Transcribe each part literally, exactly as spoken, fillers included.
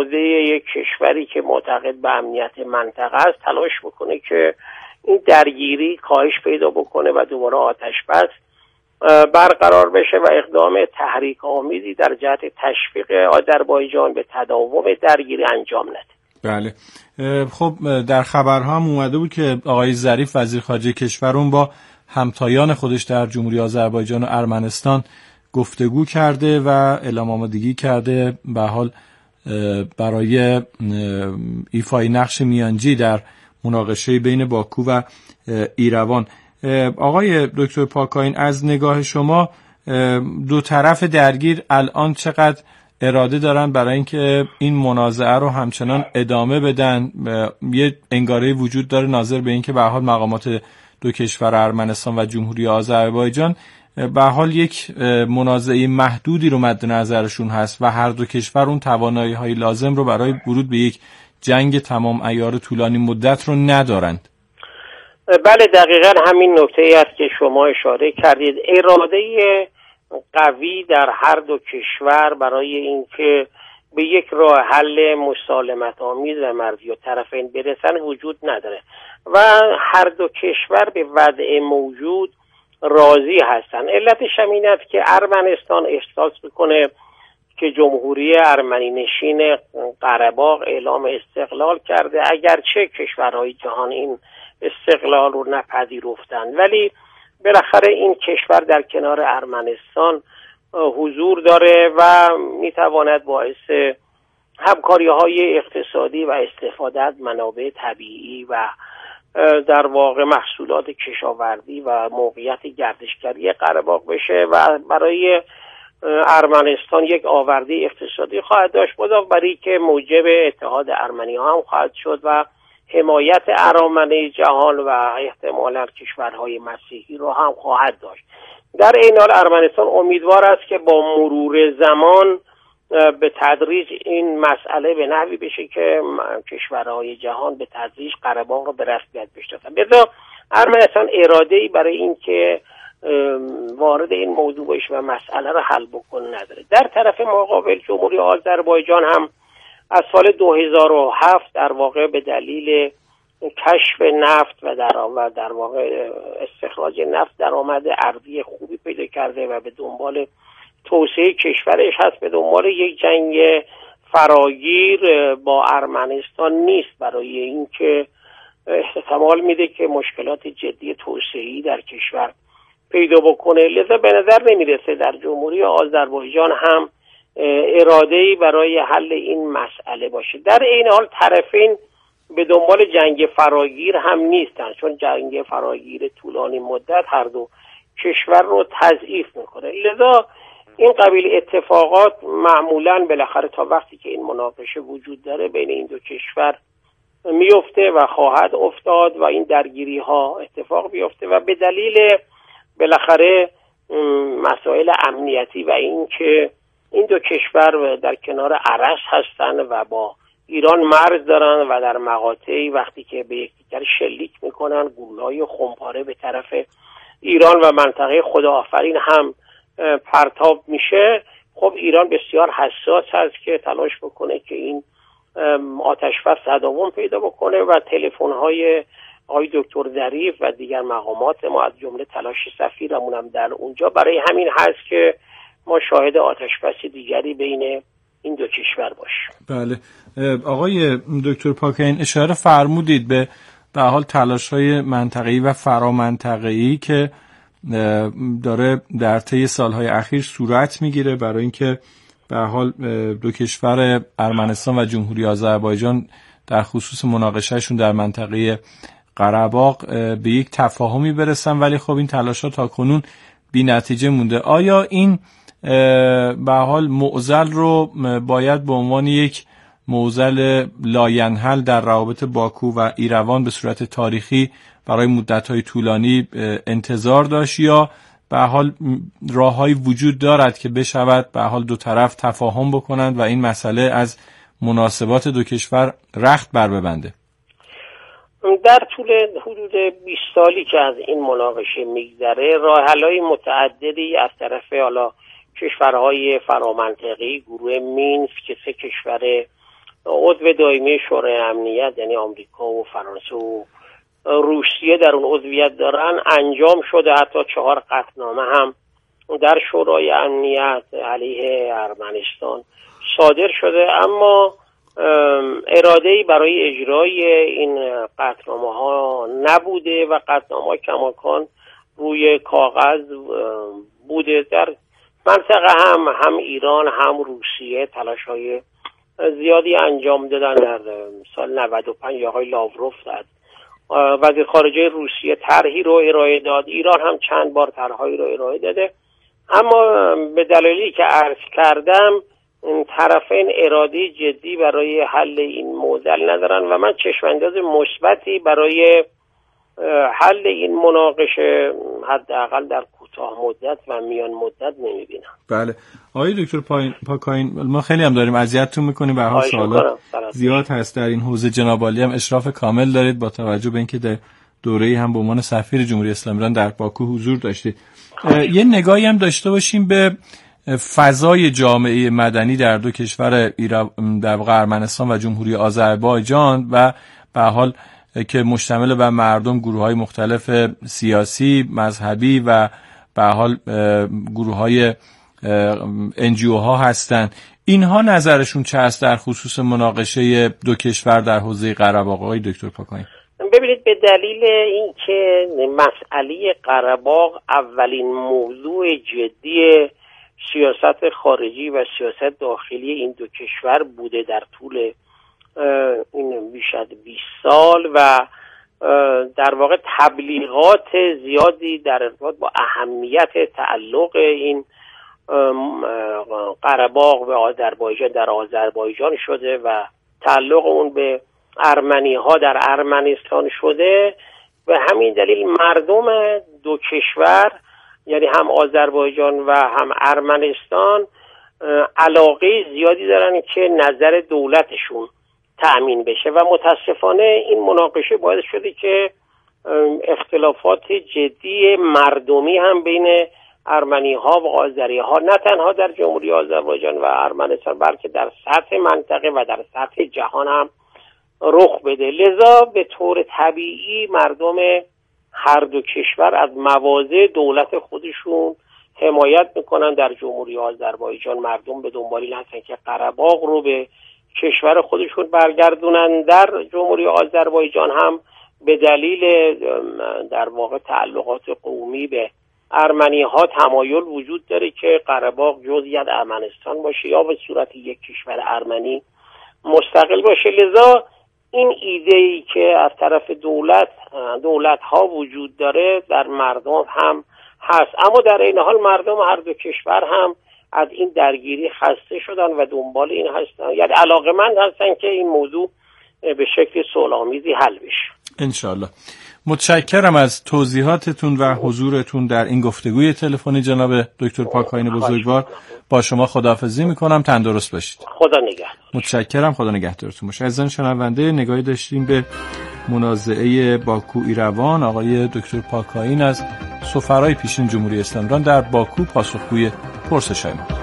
نهاده یک کشوری که معتقد به امنیت منطقه است تلاش بکنه که این درگیری کاهش پیدا بکنه و دوباره آتش بس برقرار بشه و اقدام تحریک آمیزی در جهت تشویق آذربایجان به تداوم درگیری انجام نده. بله. خب در خبرها هم اومده بود که آقای ظریف وزیر خارجه کشورمون با همتایان خودش در جمهوری آذربایجان و ارمنستان گفتگو کرده و اعلام آمادگی کرده به حال برای ایفای نقش میانجی در مناقشه بین باکو و ایروان. آقای دکتر پاکاین، از نگاه شما دو طرف درگیر الان چقدر اراده دارن برای اینکه این منازعه رو همچنان ادامه بدن؟ یه انگاره وجود داره ناظر به اینکه به حال مقامات دو کشور ارمنستان و جمهوری آذربایجان به حال یک منازعه محدودی رو مد نظرشون هست و هر دو کشور اون توانایی‌های لازم رو برای ورود به یک جنگ تمام عیار طولانی مدت رو ندارند. بله، دقیقاً همین نکته‌ای است که شما اشاره کردید. اراده قوی در هر دو کشور برای اینکه به یک راه حل مسالمت آمیز و مرزی و طرفین برسن وجود نداره و هر دو کشور به وضع موجود راضی هستن. علتش هم این است که ارمنستان احساس میکنه که جمهوری ارمنی نشین قره‌باغ اعلام استقلال کرده، اگرچه کشورهای جهان این استقلال رو نپذیرفتن، ولی بالاخره این کشور در کنار ارمنستان حضور داره و میتواند باعث همکاری‌های اقتصادی و استفاده از منابع طبیعی و در واقع محصولات کشاورزی و موقعیت گردشگری قره‌باغ بشه و برای ارمنستان یک آورده اقتصادی خواهد داشت، مضاف بر اینکه موجب اتحاد ارمنی‌ها هم خواهد شد و حمایت ارامنه جهان و احتمالاً کشورهای مسیحی رو هم خواهد داشت. در این حال ارمنستان امیدوار است که با مرور زمان به تدریج این مسئله به نحوی بشه که کشورهای جهان به تدریج قره‌باغ رو به رسمیت بشناسن. لذا ارمنستان اراده‌ای برای این که وارد این موضوع بشه و مسئله رو حل بکنه نداره. در طرف مقابل جمهوری آذربایجان هم از سال دو هزار و هفت در واقع به دلیل کشف نفت و در و در واقع استخراج نفت درآمد ارزی خوبی پیدا کرده و به دنبال توسعه کشورش هست، به دنبال یک جنگ فراگیر با ارمنستان نیست برای اینکه احتمال میده که مشکلات جدی توسعه‌ای در کشور پیدا بکنه. لذا به نظر نمیرسه در جمهوری آذربایجان هم اراده‌ای برای حل این مسئله باشه. در این حال طرفین به دنبال جنگ فراگیر هم نیستن، چون جنگ فراگیر طولانی مدت هر دو کشور رو تضعیف میکنه. لذا این قبیل اتفاقات معمولاً بالاخره تا وقتی که این مناقشه وجود داره بین این دو کشور میفته و خواهد افتاد و این درگیری ها اتفاق بیفته و به دلیل بالاخره مسائل امنیتی و این که این دو کشور در کنار ارس هستن و با ایران مرز دارن و در مقاطعی وقتی که به یکدیگر شلیک میکنن گوله‌های خمپاره به طرف ایران و منطقه خداآفرین هم پرتاب میشه. خب ایران بسیار حساس هست که تلاش بکنه که این آتش‌بس تداوم پیدا بکنه و تلفن‌های آقای دکتر ظریف و دیگر مقامات ما از جمله تلاش سفیرمون هم در اونجا برای همین هست که ما شاهد آتش‌بس دیگری بین این دو کشور باشیم. بله آقای دکتر پاکاین اشاره فرمودید به به حال تلاش‌های منطقه‌ای و فرامنطقه‌ای که داره در طی سالهای اخیر صورت میگیره برای اینکه به حال دو کشور ارمنستان و جمهوری آذربایجان در خصوص مناقشهشون در منطقه قره‌باغ به یک تفاهمی برسن، ولی خب این تلاش‌ها تاکنون بی نتیجه مونده. آیا این به حال معضل رو باید به عنوان یک معضل لاینحل در روابط باکو و ایروان به صورت تاریخی برای مدت‌های طولانی انتظار داشت یا به حال راه‌هایی وجود دارد که بشود به حال دو طرف تفاهم بکنند و این مسئله از مناسبات دو کشور رخت بر ببنده؟ در طول حدود بیست سالی که از این مناقشه میگذره راه‌حل‌های متعددی از طرف حالا کشورهای فرامنطقی گروه مینسک که سه کشور عضو دائمی شورای امنیت یعنی آمریکا و فرانسه و روسیه در اون عضویت دارن انجام شده. حتی چهار قطعنامه هم در شورای امنیت علیه ارمنستان صادر شده، اما اراده‌ای برای اجرای این قطعنامه ها نبوده و قطعنامه ها کماکان روی کاغذ بوده. در منطقه هم هم ایران هم روسیه تلاش‌های زیادی انجام دادن. در سال نود و پنج آقای لاوروف داد وزیر خارجه روسیه طرحی رو ارائه داد، ایران هم چند بار طرحهایی رو ارائه داده، اما به دلیلی که عرض کردم طرفین اراده جدی برای حل این معضل ندارن و من چشمانداز مثبتی برای حل این مناقشه حداقل در کوتاه مدت و میان مدت نمیبینم. بله آقای دکتر پاکاین، ما خیلی هم داریم اذیتتون میکنیم، به هر حال سوالات زیاد هست در این حوزه. جناب عالی هم اشراف کامل دارید با توجه به اینکه در دوره‌ای هم به عنوان سفیر جمهوری اسلامی ایران در باکو حضور داشتید. یه نگاهی هم داشته باشیم به فضای جامعه مدنی در دو کشور در واقع ارمنستان و جمهوری آذربایجان و به حال که مشتمل بر مردم گروه‌های مختلف سیاسی، مذهبی و به حال گروه‌های ان جی او ها هستند. اینها نظرشون چه است در خصوص مناقشه دو کشور در حوزه قره باغ؟ آقای دکتر پاکاین، ببینید به دلیل اینکه مسئله قره باغ اولین موضوع جدی سیاست خارجی و سیاست داخلی این دو کشور بوده در طول این بیش از بیست سال و در واقع تبلیغات زیادی در ارتباط با اهمیت تعلق این قره باغ به آذربایجان در آذربایجان شده و تعلق اون به ارمنی ها در ارمنستان شده. به همین دلیل مردم دو کشور یعنی هم آذربایجان و هم ارمنستان علاقه زیادی دارن که نظر دولتشون تأمین بشه و متاسفانه این مناقشه باعث شده که اختلافات جدی مردمی هم بین ارمنی ها و آذری ها نه تنها در جمهوری آذربایجان و ارمنستان بلکه در سطح منطقه و در سطح جهان هم رخ بده. لذا به طور طبیعی مردم هر دو کشور از مواضع دولت خودشون حمایت میکنن. در جمهوری آذربایجان مردم به دنبال این هستن که قره باغ رو به کشور خودشون برگردونن. در جمهوری آذربایجان هم به دلیل در واقع تعلقات قومی به ارمنی ها تمایل وجود داره که قره باغ جزئی از ارمنستان باشه یا به صورت یک کشور ارمنی مستقل باشه. لذا این ایده ای که از طرف دولت دولت ها وجود داره در مردم هم هست، اما در این حال مردم هر دو کشور هم از این درگیری خسته شدن و دنبال این هستن، یعنی علاقمند هستن که این موضوع به شکل صلح‌آمیزی حل بشه. انشالله. متشکرم از توضیحاتتون و حضورتون در این گفتگوی تلفنی جناب دکتر پاکاین بزرگوار. با شما خداحافظی میکنم، تندرست باشید. خدا نگهدار. متشکرم، خدا نگهدارتون باشه. عزیزان شنونده، نگاهی داشتیم به منازعه باکو ایروان. آقای دکتر پاکاین از سفرای پیشین جمهوری اسلامی ایران در باکو پاسخگوی پرسش‌های ما.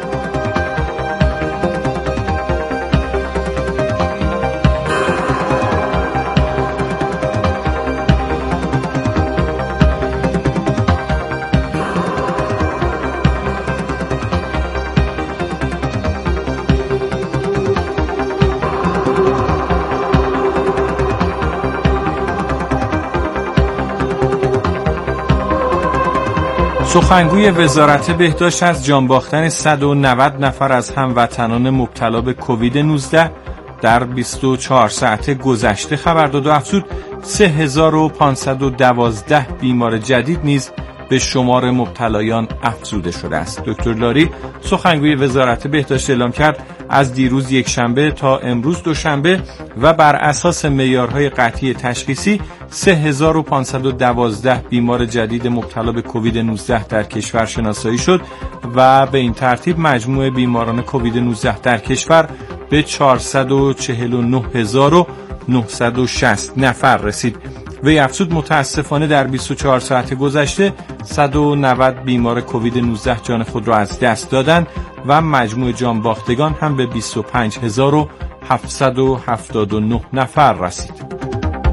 سخنگوی وزارت بهداشت از جان باختن صد و نود نفر از هموطنان مبتلا به کووید نوزده در بیست و چهار ساعت گذشته خبر داد و افزود سه هزار و پانصد و دوازده بیمار جدید نیز به شمار مبتلایان افزوده شده است. دکتر لاری سخنگوی وزارت بهداشت اعلام کرد از دیروز یک شنبه تا امروز دوشنبه و بر اساس معیارهای قطعی تشخیصی سه هزار و پانصد و دوازده بیمار جدید مبتلا به کووید نوزده در کشور شناسایی شد و به این ترتیب مجموع بیماران کووید نوزده در کشور به چهارصد و چهل و نه هزار و نهصد و شصت نفر رسید. وی افزود متاسفانه در بیست و چهار ساعت گذشته صد و نود بیمار کووید نوزده جان خود را از دست دادند و مجموع جان باختگان هم به بیست و پنج هزار و هفتصد و هفتاد و نه نفر رسید.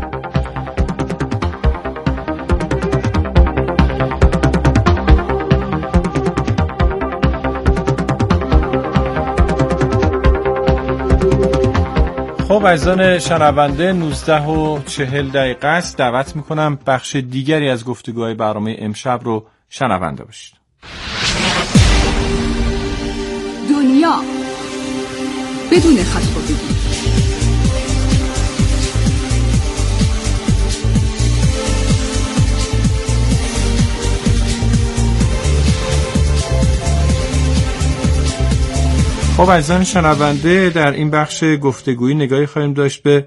خب عزیزان شنونده، نوزده و چهل دقیقه است. دعوت میکنم بخش دیگری از گفتگوهای برنامه امشب رو شنونده باشید. دنیا بدون خط‌خطی. خب عزیزان شنونده، در این بخش گفتگویی نگاهی خواهیم داشت به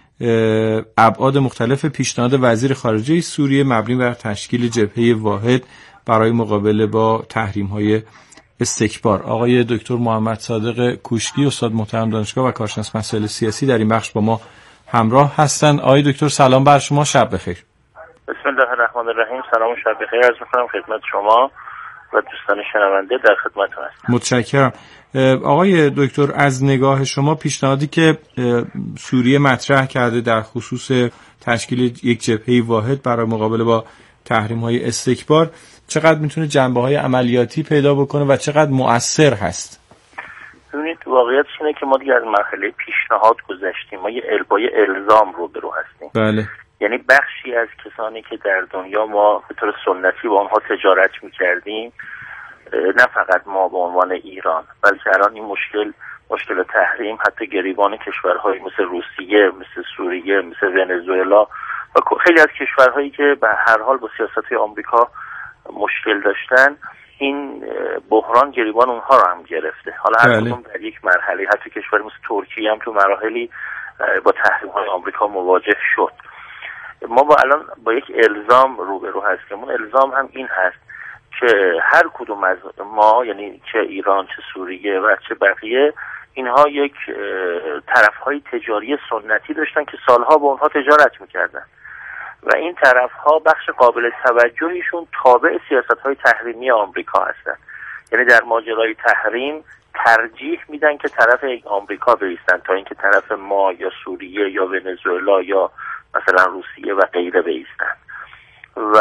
ابعاد مختلف پیشنهاد وزیر خارجه سوریه مبنی بر تشکیل جبهه واحد برای مقابله با تحریم‌های استکبار. آقای دکتر محمد صادق کوشکی، استاد محترم دانشگاه و کارشناس مسائل سیاسی، در این بخش با ما همراه هستند. آقای دکتر سلام بر شما، شب بخیر. بسم الله الرحمن الرحیم. سلام و شب بخیر عرض می‌کنم خدمت شما و دوستان شنونده. در خدمتتون هستم. متشکرم. آقای دکتر، از نگاه شما پیشنهادی که سوریه مطرح کرده در خصوص تشکیل یک جبهه واحد برای مقابله با تحریم‌های استکبار چقدر میتونه جنبه‌های عملیاتی پیدا بکنه و چقدر مؤثر هست؟ ببینید واقعیت اینه که ما دیگه از مرحله پیشنهاد گذشتیم، ما یه البای الزام رو برو هستیم. بله. یعنی بخشی از کسانی که در دنیا ما به طور سنتی با آنها تجارت می‌کردیم، نه فقط ما به عنوان ایران، بلکه الان این مشکل مشکل تحریم حتی گریبان کشورهای مثل روسیه، مثل سوریه، مثل ونزوئلا و خیلی از کشورهایی که به هر حال با سیاست‌های آمریکا مشکل داشتن، این بحران گریبان اونها رو هم گرفته. حالا هر کدوم در یک مرحله، حتی کشور مثل ترکیه هم تو مراحلی با تحریم‌های آمریکا مواجه شد. ما با الان با یک الزام روبرو هستیم. اون الزام هم این هست که هر کدوم از ما، یعنی چه ایران چه سوریه و چه بقیه، اینها یک طرف‌های تجاری سنتی داشتن که سالها با اونها تجارت می‌کردن و این طرف‌ها بخش قابل توجهیشون تابع سیاست‌های تحریمی آمریکا هستن. یعنی در ماجرای تحریم ترجیح میدن که طرف آمریکا بایستن تا اینکه طرف ما یا سوریه یا ونزوئلا یا مثلا روسیه و غیره بایستن و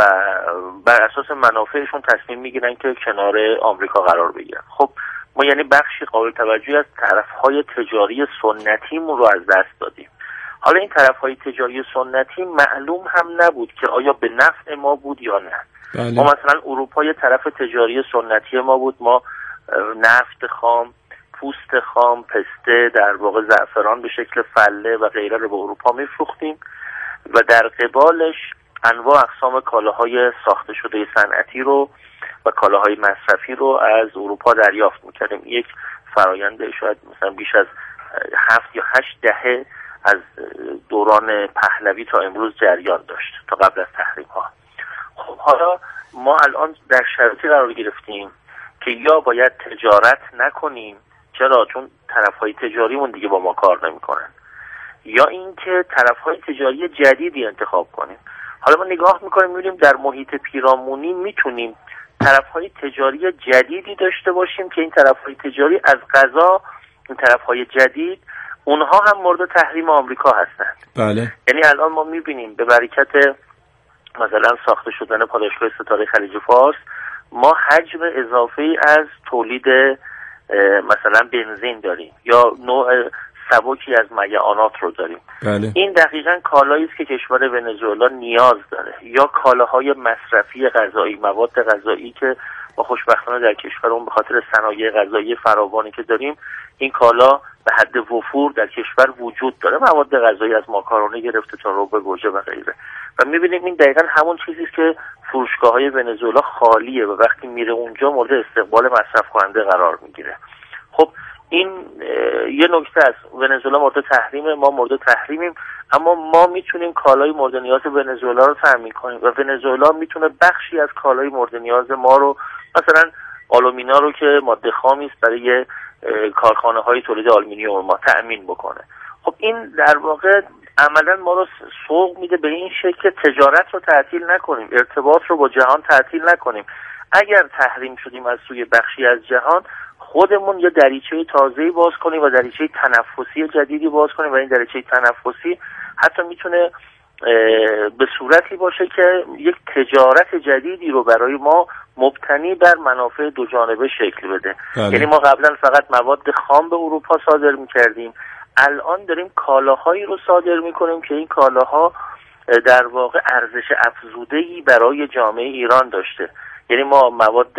بر اساس منافعشون تصمیم میگیرن که کنار آمریکا قرار بگیرن. خب ما یعنی بخشی قابل توجهی از طرف‌های تجاری سنتیمون رو از دست دادیم. حالا این طرف‌های تجاری سنتی معلوم هم نبود که آیا به نفع ما بود یا نه. بله. ما مثلا اروپا یه طرف تجاری سنتی ما بود، ما نفت خام، پوست خام، پسته، در واقع زعفران به شکل فله و غیره رو به اروپا میفروختیم و در قبالش انواع اقسام کالاهای ساخته شده صنعتی رو و کالاهای مصرفی رو از اروپا دریافت میکردیم. یک فرآیند شاید مثلا بیش از هفت یا هشت دهه از دوران پهلوی تا امروز جریان داشت، تا قبل از تحریم ها. خب حالا ما الان در شرایطی قرار گرفتیم که یا باید تجارت نکنیم، چرا؟ چون طرف‌های تجاریمون دیگه با ما کار نمی‌کنن، یا اینکه طرف‌های تجاری جدیدی انتخاب کنیم. حالا ما نگاه می‌کنیم می‌بینیم در محیط پیرامونی میتونیم طرف‌های تجاری جدیدی داشته باشیم که این طرف‌های تجاری از قضا این طرف‌های جدید اونها هم مورد تحریم آمریکا هستند. بله. یعنی الان ما می‌بینیم به برکت مثلا ساخته شدن پاداشگاه ستاره خلیج فارس ما حجم اضافه‌ای از تولید مثلا بنزین داریم یا نوع سبکی از میعانات رو داریم. بله. این دقیقاً کالایی است که کشور ونزوئلا نیاز داره، یا کالاهای مصرفی غذایی، مواد غذایی که ما خوشبختانه در کشورمون به خاطر صنایع غذایی فراوانی که داریم این کالا به حد وفور در کشور وجود داره، مواد غذایی از ماکارونه گرفته تا رب گوجه و غیره، و می‌بینیم این دقیقاً همون چیزی است که فروشگاه‌های ونزوئلا خالیه و وقتی میره اونجا مورد استقبال مصرف کننده قرار میگیره. خب این یه نکته است، ونزوئلا مورد تحریم، ما مورد تحریمیم، اما ما میتونیم کالای مورد نیاز ونزوئلا رو تامین کنیم و ونزوئلا میتونه بخشی از کالای مورد نیاز ما رو، مثلا آلومینا رو که ماده خامی است برای کارخانه های تولید آلومینیوم ما تأمین بکنه. خب این در واقع عملا ما رو سوق میده به این شکل که تجارت رو تعطیل نکنیم، ارتباط رو با جهان تعطیل نکنیم. اگر تحریم شدیم از سوی بخشی از جهان، خودمون یه دریچه تازه‌ای باز کنیم و دریچه تنفسی جدیدی باز کنیم و این دریچه تنفسی حتی میتونه به صورتی باشه که یک تجارت جدیدی رو برای ما مبتنی بر منافع دو جانبه شکل بده. بله. یعنی ما قبلا فقط مواد خام به اروپا صادر میکردیم، الان داریم کالاهایی رو صادر میکنیم که این کالاها در واقع ارزش افزوده‌ای برای جامعه ایران داشته. یعنی ما مواد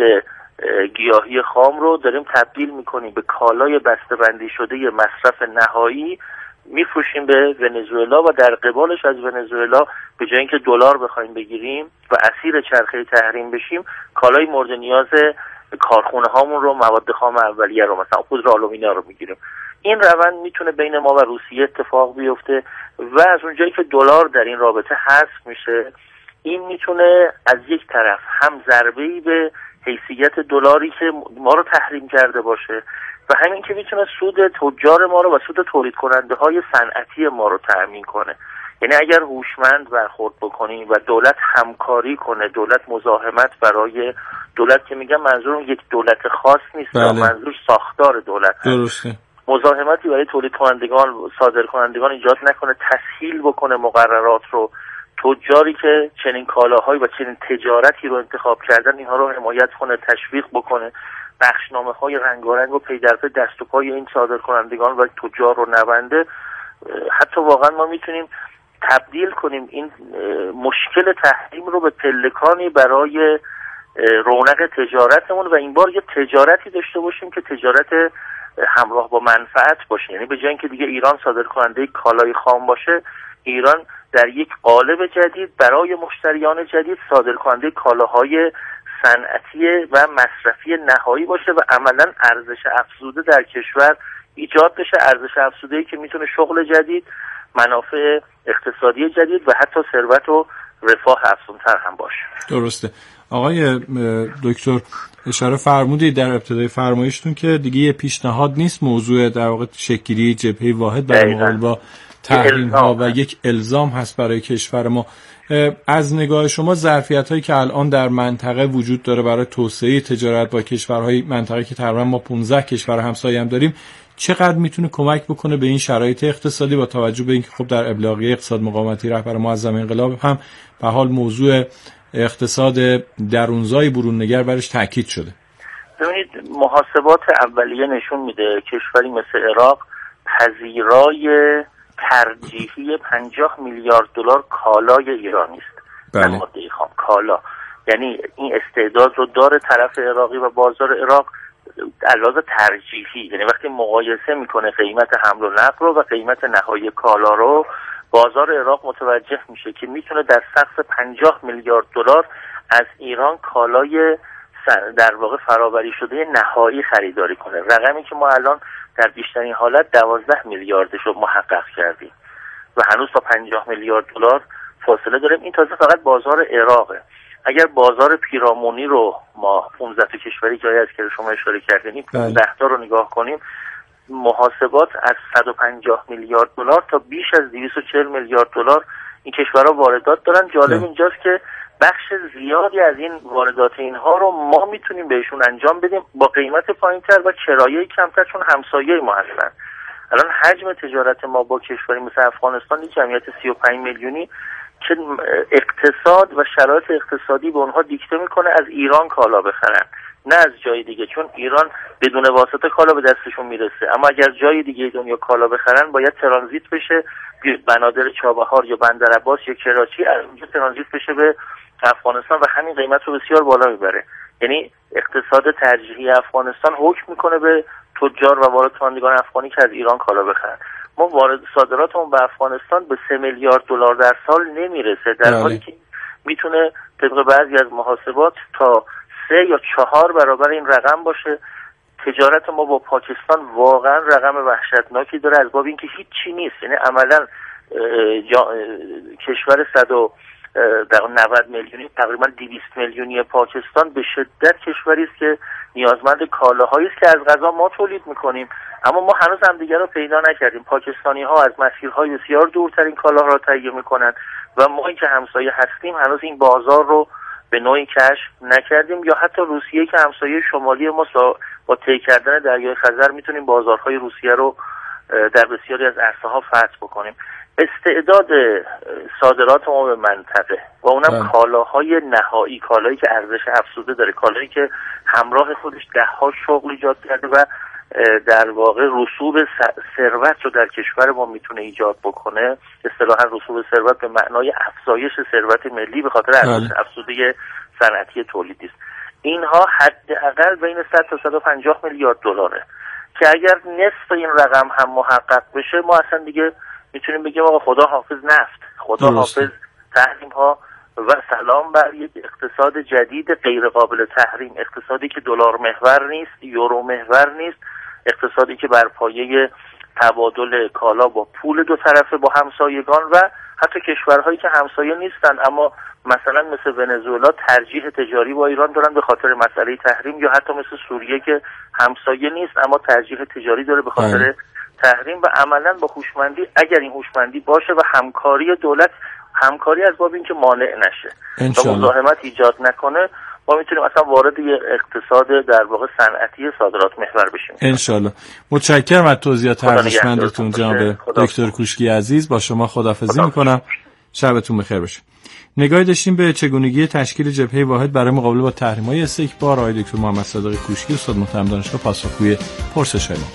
گیاهی خام رو داریم تبدیل میکنیم به کالای بسته‌بندی شده مصرف نهایی، میفروشیم به ونزوئلا و در قبالش از ونزوئلا به جای اینکه دلار بخوایم بگیریم و اسیر چرخه تحریم بشیم، کالای مورد نیاز کارخونه هامون رو، مواد خام اولیه رو، مثلا خودرو آلومینیا رو میگیریم. این روند میتونه بین ما و روسیه اتفاق بیفته و از اونجایی که دلار در این رابطه حذف میشه، این میتونه از یک طرف هم ضربه‌ای به حیثیت دلاری که ما رو تحریم کرده باشه و همین که میتونه سود تجار ما رو و سود تولید کننده های صنعتی ما رو تأمین کنه. یعنی اگر هوشمند برخورد بکنیم و دولت همکاری کنه، دولت مزاحمت برای دولت که میگم منظورم یک دولت خاص نیست، بله. منظور ساختار دولت درسته. مزاحمتی برای تولید کنندگان، صادر کنندگان ایجاد نکنه، تسهیل بکنه مقررات رو. تجاری که چنین کالاهایی و چنین تجارتی رو انتخاب کردن اینها رو حمایت کنه، تشویق بکنه، بخشنامه‌های رنگارنگ و پی در پی دست و پای این صادر کنندگان و تجار رو نبنده. حتی واقعا ما میتونیم تبدیل کنیم این مشکل تحریم رو به پلکانی برای رونق تجارتمون و این بار یه تجارتی داشته باشیم که تجارت همراه با منفعت باشه. یعنی به جای اینکه دیگه ایران صادر کننده کالای خام باشه، ایران در یک قالب جدید برای مشتریان جدید صادر کننده کالاهای صنعتی و مصرفی نهایی باشه و عملاً ارزش افزوده در کشور ایجاد بشه، ارزش افزوده‌ای که میتونه شغل جدید، منافع اقتصادی جدید و حتی ثروت و رفاه افزونتر هم باشه. درسته. آقای دکتر اشاره فرمودید در ابتدای فرمایشتون که دیگه یه پیشنهاد نیست موضوع در واقع شکلی جبهه واحد برای مقابله با تحریم ها و یک الزام هست برای کشور ما. از نگاه شما ظرفیت هایی که الان در منطقه وجود داره برای توسعه تجارت با کشورهای منطقه که تقریبا ما پانزده کشور همسایه هم داریم، چقدر میتونه کمک بکنه به این شرایط اقتصادی با توجه به اینکه خب در ابلاغیه اقتصاد مقاومتی رهبر معظم انقلاب هم به حال موضوع اقتصاد درونزای بروننگر برش تاکید شده؟ ببینید محاسبات اولیه نشون میده کشوری مثل عراق پذیرای ترجیحی پنجاه میلیارد دلار کالای ایرانی است. بله. ماده خام کالا، یعنی این استعداد رو داره طرف عراقی و بازار عراق علاوه ترجیحی، یعنی وقتی مقایسه میکنه قیمت حمل و نقل رو و قیمت نهایی کالا رو، بازار عراق متوجه میشه که میتونه در سقف پنجاه میلیارد دلار از ایران کالای در واقع فرآوری شده نهایی خریداری کنه. رقمی که ما الان در بیشترین حالت دوازده میلیاردش رو محقق کردیم و هنوز تا پنجاه میلیارد دلار فاصله داریم. این تازه فقط بازار عراقه. اگر بازار پیرامونی رو ما پانزده تا کشوری جایی از که شما اشاره کردین پانزده تا رو نگاه کنیم، محاسبات از صد و پنجاه میلیارد دلار تا بیش از دویست و چهل میلیارد دلار این کشورها واردات دارن. جالب اینجاست که بخش زیادی از این واردات اینها رو ما میتونیم بهشون انجام بدیم با قیمت پایینتر و کرایه کمتر، چون همسایه ما هستن. الان حجم تجارت ما با کشوری مثل افغانستان یک جمعیت سی و پنج میلیونی که اقتصاد و شرایط اقتصادی به اونها دیکته میکنه از ایران کالا بخرن نه از جای دیگه، چون ایران بدون واسطه کالا به دستشون میرسه. اما اگر جای دیگه دنیا کالا بخرن باید ترانزیت بشه بنادر چابهار یا بندر عباس یا کراچی، از اونجا ترانزیت بشه به افغانستان و همین قیمت رو بسیار بالا میبره. یعنی اقتصاد ترجیحی افغانستان حکم میکنه به تجار و وارد کنندگان افغانی که از ایران کالا بخرن. ما وارد صادراتمون به افغانستان به سه میلیارد دلار در سال نمیرسه، در حالی که میتونه طبق بعضی از محاسبات تا سه یا چهار برابر این رقم باشه. تجارت ما با پاکستان واقعا رقم وحشتناکی داره از باب اینکه هیچ چی نیست. یعنی عملا کشور صد و نود میلیونی تقریبا دویست میلیونی پاکستان به شدت کشوری است که نیازمند کالاهایی است که از غذا ما تولید میکنیم، اما ما هنوز هم دیگر رو پیدا نکردیم. پاکستانی ها از مسیرهای بسیار دورتر این کالاها را تهیه میکنن و ما این که همسایه هستیم هنوز این بازار رو به نوعی کشف نکردیم. یا حتی روسیه که همسایه شمالی ما با طی کردن دریای خزر میتونیم بازارهای روسیه رو در بسیاری از عرصه‌ها فتح بکنیم. استعداد صادرات ما به منطقه و اونم کالاهای نهایی، کالایی که ارزش افزوده داره، کالایی که همراه خودش ده ها شغل ایجاد کرده و در واقع رسوب ثروت رو در کشور ما میتونه ایجاد بکنه. اصطلاحاً رسوب ثروت به معنای افزایش ثروت ملی به خاطر ارزش افزوده صنعتی تولیدی است. اینها حداقل بین صد تا صد و پنجاه میلیارد دلاره که اگر نصف این رقم هم محقق بشه ما اصلا دیگه میتونیم بگیم آقا خدا حافظ نفت، خدا درست. حافظ تحریم ها و سلام بر یک اقتصاد جدید غیر قابل تحریم، اقتصادی که دلار محور نیست، یورو محور نیست، اقتصادی که بر پایه تبادل کالا با پول دو طرفه با همسایگان و حتی کشورهایی که همسایه نیستن اما مثلا مثل ونزوئلا ترجیح تجاری با ایران دارن به خاطر مسئله تحریم، یا حتی مثل سوریه که همسایه نیست اما ترجیح تجاری داره به خاطر های. تحریم. و عملا با هوشمندی، اگر این هوشمندی باشه و همکاری دولت، همکاری از باب اینکه مانع نشه و مزاحمت ایجاد نکنه، ما میتونیم اصلا وارد یه اقتصاد در واقع صنعتی صادرات محور بشیم انشالله. متشکرم از توضیحات ارزشمندتون جناب دکتر کوشکی عزیز. با شما خداحافظی میکنم. شبتون بخیر باشه. نگاهی داشتیم به چگونگی تشکیل جبهه واحد برای مقابله با تحریم‌های استکبار. آقای دکتر محمد صادق کوشکی استاد محترم دانشگاه پاسخگوی پرسش‌های ما.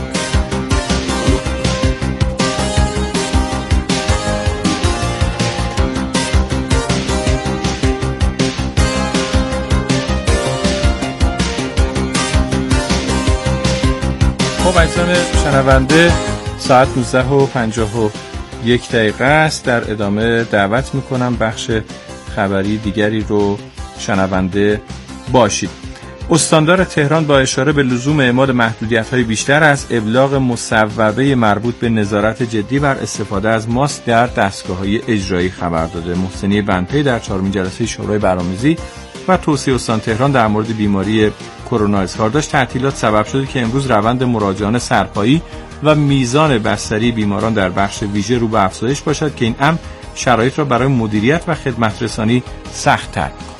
خب عزیزان شنونده، ساعت نوزده و پنجاه و یک دقیقه است. در ادامه دعوت میکنم بخش خبری دیگری رو شنونده باشید. استاندار تهران با اشاره به لزوم اعمال محدودیت‌های بیشتر از ابلاغ مصوبه مربوط به نظارت جدی بر استفاده از ماسک در دستگاه‌های اجرایی خبر داده. محسنی بنپی در چهارمین جلسه شورای برنامه‌ریزی و توسعه استان تهران در مورد بیماری کرونا اظهار داشت تعطیلات سبب شده که امروز روند مراجعان سرپایی و میزان بستری بیماران در بخش ویژه رو به افزایش باشد که این امر شرایط را برای مدیریت و خدمت رسانی سخت‌تر می‌کند.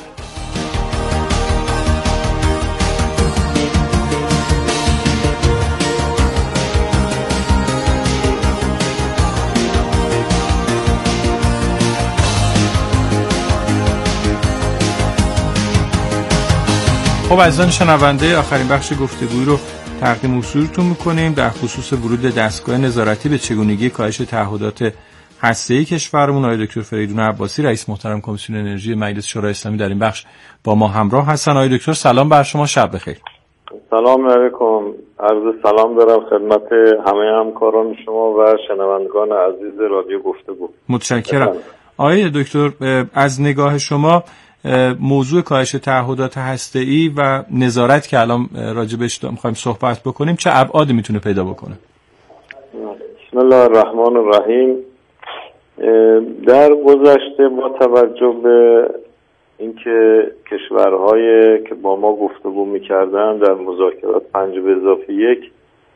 خب عزیزان شنونده، آخرین بخش گفتگوی رو تقدیم حضورتون میکنیم در خصوص ورود دستگاه نظارتی به چگونگی کاهش تعهدات هسته‌ای کشورمون. آقای دکتر فریدون عباسی رئیس محترم کمیسیون انرژی مجلس شورای اسلامی در این بخش با ما همراه هستن. آقای دکتر سلام بر شما، شب بخیر. سلام علیکم، عرض سلام دارم خدمت همه همکاران شما و شنوندگان عزیز رادیو گفتگو. متشکرم. آقای دکتر از نگاه شما موضوع کاهش تعهدات هسته‌ای و نظارت که الان راجبش می‌خوایم صحبت بکنیم چه ابعادی میتونه پیدا بکنه؟ بسم الله الرحمن الرحیم. در گذشته با توجه به اینکه کشورهای که با ما گفتگو می‌کردن در مذاکرات پنج به اضافه یک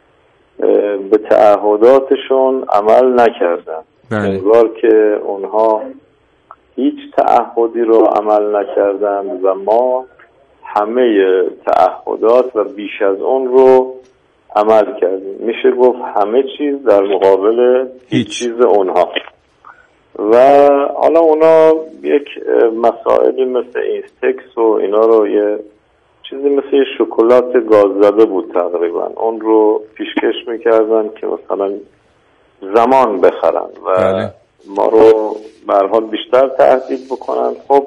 به تعهداتشون عمل نکردن، انگار که اونها هیچ تعهدی رو عمل نکردن و ما همه تعهدات و بیش از اون رو عمل کردیم. میشه گفت همه چیز در مقابل هیچ چیز اونها. و حالا اونا یک مسائلی مثل اینستکس و اینا رو یه چیزی مثل شکلات گاز زده بود تقریبا، اون رو پیشکش میکردن که مثلا زمان بخرن و بله. ما رو به هر حال بیشتر تهدید بکنن. خب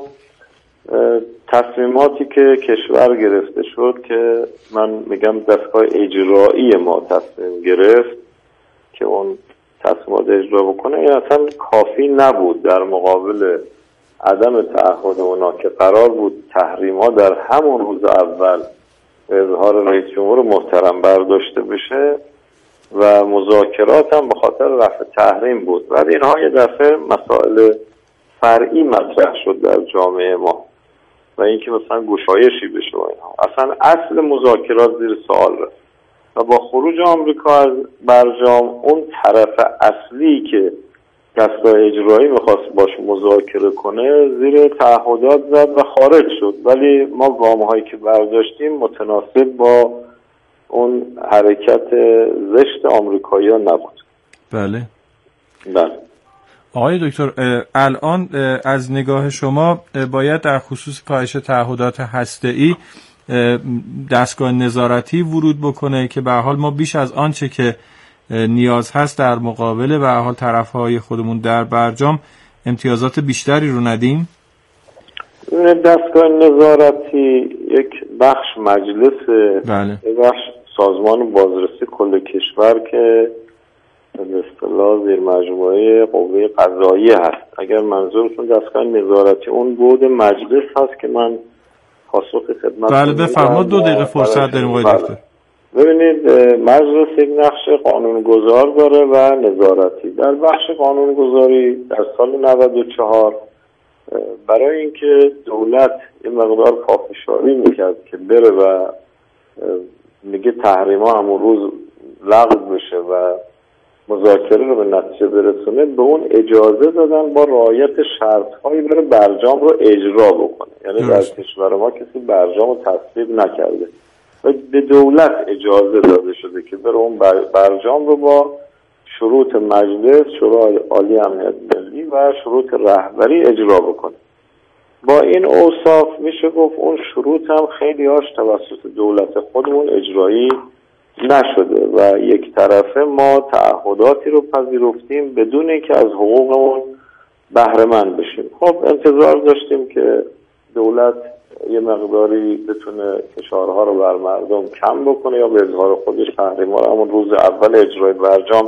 تصمیماتی که کشور گرفته شد که من میگم دستگاه اجرایی ما تصمیم گرفت که اون تصمیمات اجرا بکنه، این اصلا کافی نبود در مقابل عدم تعهد اونا که قرار بود تحریما در همون روز اول به اظهار رئیس جمهور محترم برداشته بشه و مذاکرات هم به خاطر رفع تحریم بود. ولی اینها یه دفعه مسائل فرعی مطرح شد در جامعه ما و اینکه مثلا گشایشی بشه و اینها، اصلا اصل مذاکرات زیر سوال رفت و با خروج آمریکا از برجام اون طرف اصلی که دستگاه اجرایی میخواست باش مذاکره کنه زیر تعهدات زد و خارج شد. ولی ما گام‌هایی که برداشتیم متناسب با اون حرکت زشت آمریکایی‌ها نبود. بله بله. آقای دکتر، الان از نگاه شما باید در خصوص کاهش تعهدات هسته‌ای دستگاه نظارتی ورود بکنه که به هر حال ما بیش از آنچه که نیاز هست در مقابل به هر حال طرف‌های خودمون در برجام امتیازات بیشتری رو ندیم؟ دستگاه نظارتی یک بخش مجلس، بله. یک بخش سازمان بازرسی کل کشور که به اصطلاح زیر مجموعه قوه قضاییه هست. اگر منظورتون دستگاه نظارتی اون بود مجلس هست که من پاسخ خدمت بله بفرمایید، دو دقیقه فرصت داریم آقای دکتر. ببینید مجلس یک نقش قانونگذار داره و نظارتی. در بخش قانونگذاری در سال نود و چهار برای اینکه دولت یه مقدار پافشاری میکرد که بره و میگه تحریما همون روز لغو بشه و مذاکره رو به نتیجه برسونه، به اون اجازه دادن با رعایت شرط‌هایی بره برجام رو اجرا بکنه. یعنی در کشور ما کسی برجام رو تصویب نکرده و به دولت اجازه داده شده که بره اون برجام رو با شروط مجلس، شورای عالی امنیت ملی و شروط رهبری اجرا بکنه. با این اوصاف میشه گفت اون شروط هم خیلی هاش توسط دولت خودمون اجرایی نشده و یک طرفه ما تعهداتی رو پذیرفتیم بدون اینکه از حقوقمون بهره مند بشیم. خب انتظار داشتیم که دولت یه مقداری بتونه فشارها رو بر مردم کم بکنه یا به اظهار خودش تحریما رو همون روز اول اجرای برجام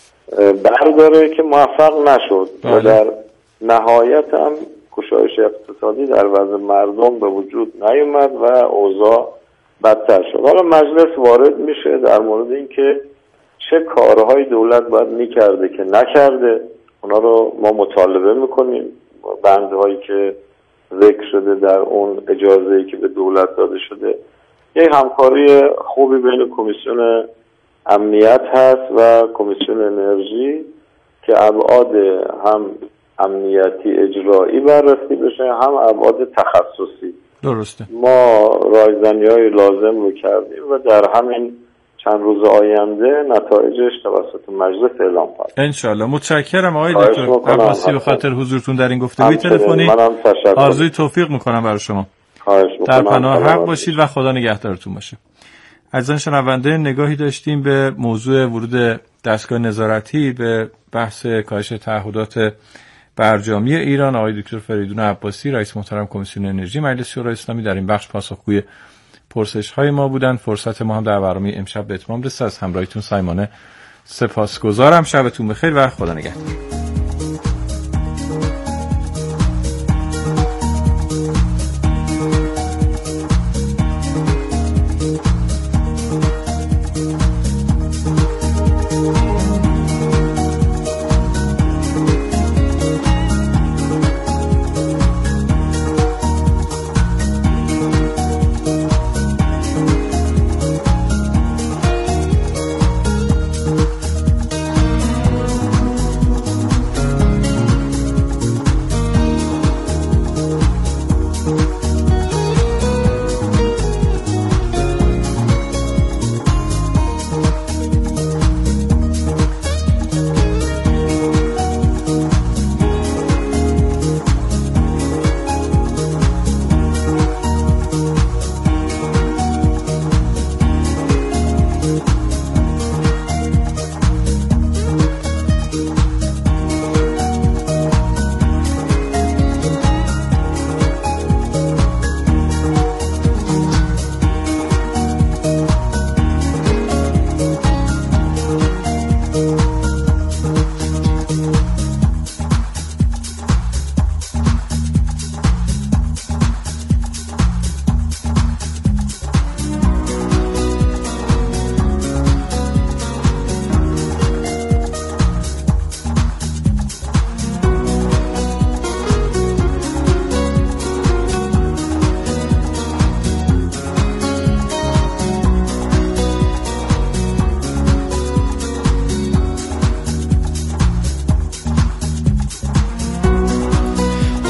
برداره که موفق نشد و در نهایت هم گشایش اقتصادی در وضع مردم به وجود نیومد و اوضاع بدتر شد. حالا مجلس وارد میشه در مورد اینکه چه کارهای دولت باید میکرده که نکرده، اونا رو ما مطالبه میکنیم. بندهایی که ذکر شده در اون اجازه‌ای که به دولت داده شده، یک همکاری خوبی بین کمیسیون امنیت هست و کمیسیون انرژی که ابعاد هم امنیتی اجرایی بررسی بشه هم ابعاد تخصصی. درسته. ما رایزنی‌های لازم رو کردیم و در همین چند روز آینده نتایجش توسط مجلس اعلام خواهد. انشالله. متشکرم آقای دکتر عباسی به خاطر حضورتون در این گفتگوی تلفنی. آرزوی توفیق میکنم برای شما. در پناه حق باشید و خدا نگهدارتون باشه. عزیزان شنونده، نگاهی داشتیم به موضوع ورود دستگاه نظارتی به بحث کاهش تعهدات برجامی ایران. آقای دکتر فریدون عباسی رئیس محترم کمیسیون انرژی مجلس شورای اسلامی در این بخش پاسخگوی پرسش‌های ما بودند. فرصت ما هم در برنامه امشب به اتمام رسید. از همراهیتون صمیمانه سپاسگزارم. شبتون بخیر و خدا نگهدار.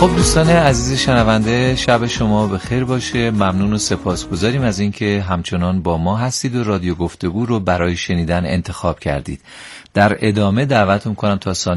خب دوستان عزیز شنونده، شب شما بخیر باشه. ممنون و سپاسگزاریم از اینکه همچنان با ما هستید و رادیو گفتگو رو برای شنیدن انتخاب کردید. در ادامه دعوتتون کنم تا